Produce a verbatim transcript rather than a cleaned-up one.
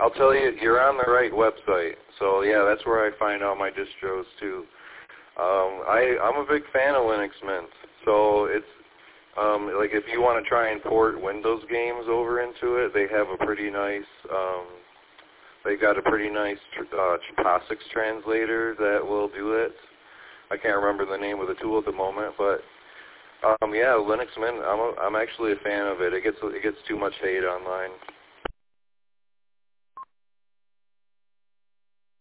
I'll tell you, you're on the right website. So yeah, that's where I find all my distros too. Um, I, I'm a big fan of Linux Mint. So it's um, like if you want to try and port Windows games over into it, they have a pretty nice. Um, they got a pretty nice uh, POSIX translator that will do it. I can't remember the name of the tool at the moment, but um, yeah, Linux Mint. I'm a, I'm actually a fan of it. It gets it gets too much hate online.